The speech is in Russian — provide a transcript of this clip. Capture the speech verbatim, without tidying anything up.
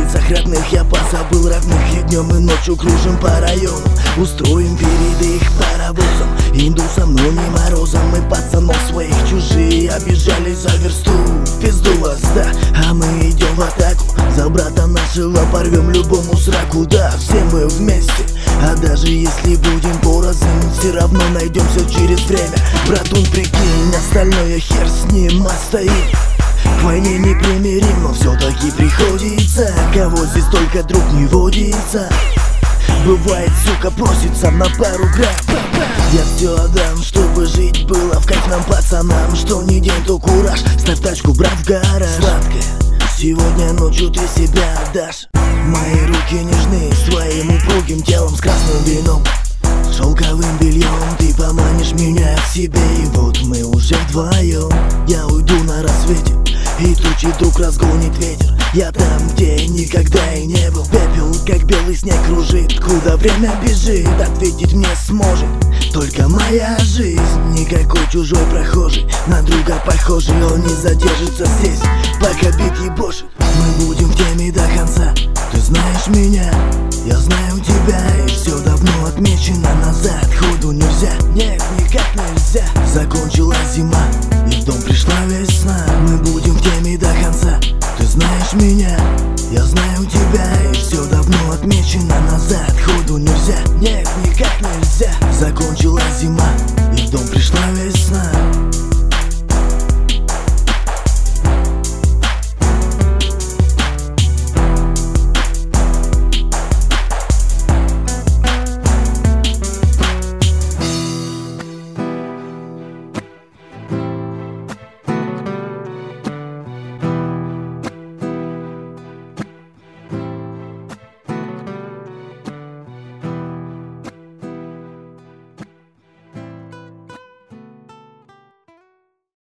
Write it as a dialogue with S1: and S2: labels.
S1: улицах родных я позабыл родных, и днем и ночью кружим по району. Устроим перед их паровозом, индусом, но не морозом. Мы пацанов своих чужие обижали за версту. В пизду вас, да, а мы идем в атаку. За брата нашего порвем любому сраку. Да, все мы вместе, а даже если будем порознь, все равно найдемся через время. Братун, прикинь, остальное хер с ним, отстоим. К войне не примирим, но все-таки приходится. Кого здесь только друг не водится. Бывает, сука, просится на пару грамм. Я все отдам, чтобы жить было в кайф нам, пацанам. Что ни день, то кураж, ставь тачку, брат, в гараж. Сладкая, сегодня ночью ты себя отдашь. Мои руки нежны, своим упругим телом с красным вином, шелковым бельем. Ты поманишь меня к себе, и вот мы уже вдвоем. Я уйду на рассвете, и тучи вдруг разгонит ветер. Я там, где никогда и не был. Пепел, как белый снег, кружит. Куда время бежит, ответить мне сможет только моя жизнь. Никакой чужой прохожий, на друга похожий, он не задержится здесь, пока бит ебошит. Мы будем в теме до конца. Ты знаешь меня, я знаю тебя, и все давно отмечено. Назад ходу нельзя, нет, никак нельзя. Закончилась зима, и в дом пришла весна. Мы будем в теме до конца. Ты знаешь меня, я знаю тебя, и все давно отмечено. Назад ходу нельзя, нет, никак нельзя. Закончилась зима, и в дом пришла весна.